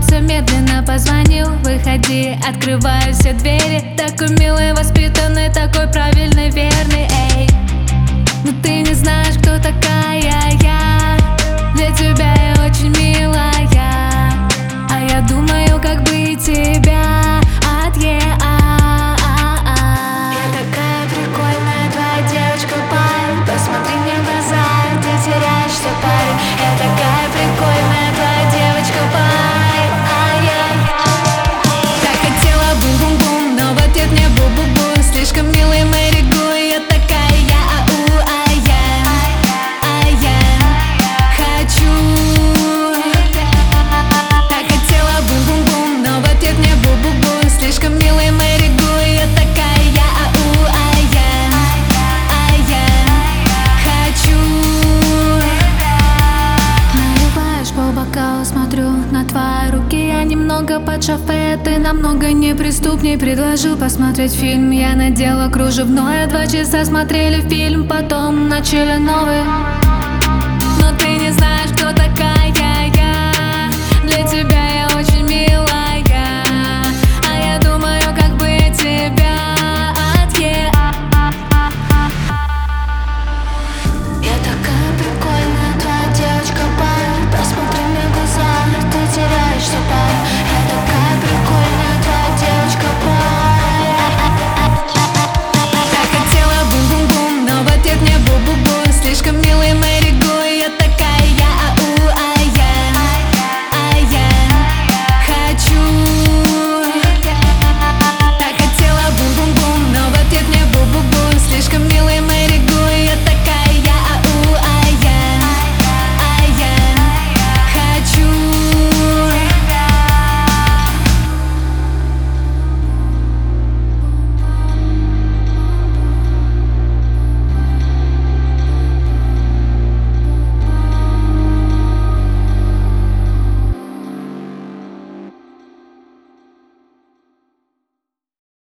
улыбнулся, медленно позвонил. Выходи, открываю все двери. Такой милый, воспитанный, такой правильный, верный, эй. Но ты не знаешь, кто такая я. Для тебя я очень милая, а я думаю, как бы и тебя от Я такая прикольная твоя девочка, парень. Посмотри мне в глаза, ты теряешься, парень. Я такая прикольная твоя девочка, парень. Так хотела бум-бум-бум, но в ответ мне бу-бу-бу. Слишком милый Мэри Гу, я такая я, я хочу. Так хотела бум-бум-бум, но в ответ мне бу-бу-бу. Слишком милый Мэри Гу, я такая я, хочу. Наливаешь полбокала, смотрю на твои руки. Я немного под шофе, ты намного неприступней. Предложил посмотреть фильм, я надела кружевное. 2 часа смотрели фильм, потом начали новый.